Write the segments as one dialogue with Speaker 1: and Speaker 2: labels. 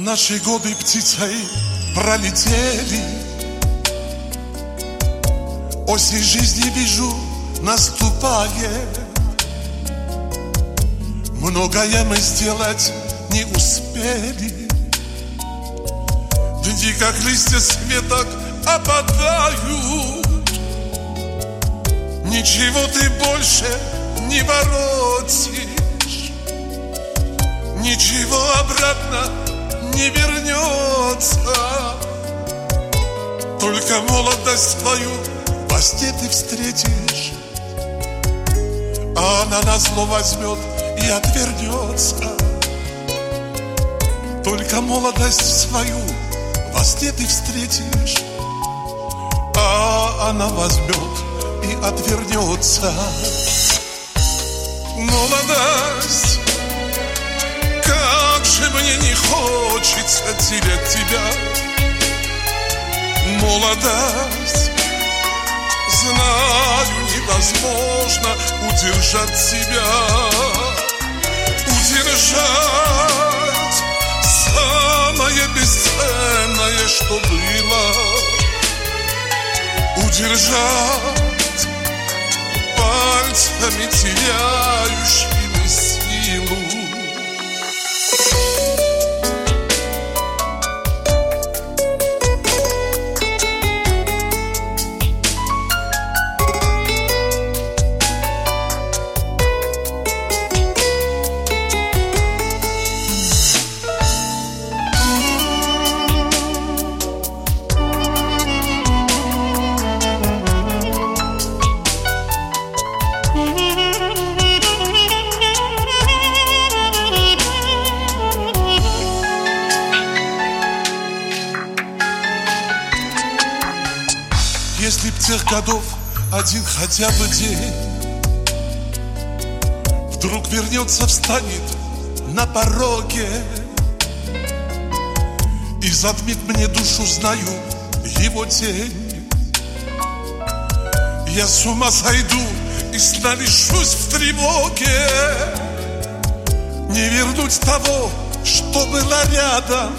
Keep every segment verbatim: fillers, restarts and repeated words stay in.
Speaker 1: Наши годы птицей пролетели. Осень жизни, вижу, наступает. Многое мы сделать не успели. Дни, как листья с веток, опадают. Ничего ты больше не воротишь. Ничего обратно не вернется. Только молодость твою во сне ты встретишь, а она назло возьмет и отвернется. Только молодость свою во сне ты встретишь, а она возьмет и отвернется. Молодость, как же мне не хочется терять тебя. Молодость, знаю, невозможно удержать себя. Удержать самое бесценное, что было. Удержать пальцами, теряющими силу. Если б тех годов один хотя бы день вдруг вернется, встанет на пороге и затмит мне душу, знаю, его тень, я с ума сойду и сна лишусь в тревоге. Не вернуть того, что было рядом.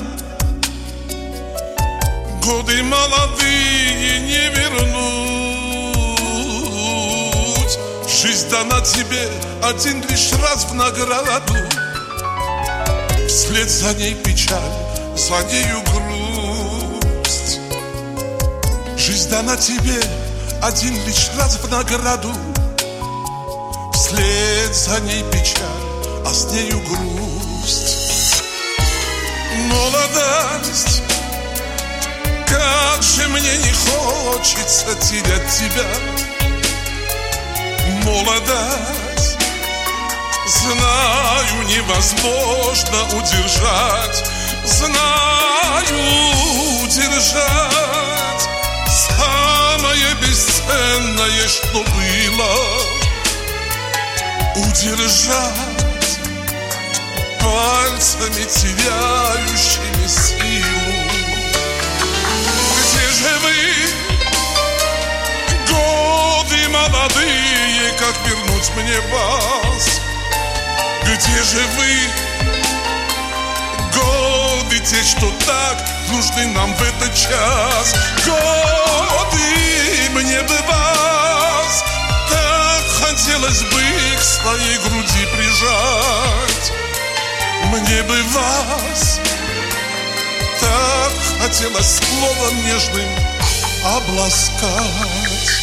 Speaker 1: Годы молодые не вернуть. Жизнь дана тебе один лишь раз в награду. Вслед за ней печаль, за нею грусть. Жизнь дана тебе один лишь раз в награду. Вслед за ней печаль, а с нею грусть. Молодость, как же мне не хочется терять тебя. Молодость, знаю, невозможно удержать. Знаю, удержать самое бесценное, что было. Удержать пальцами, теряющими силу. Где же вы, годы молодые, как вернуть мне вас? Где же вы, годы те, что так нужны нам в этот час? Годы, мне бы вас так хотелось бы к своей груди прижать. Мне бы вас так хотелось словом нежным обласкать.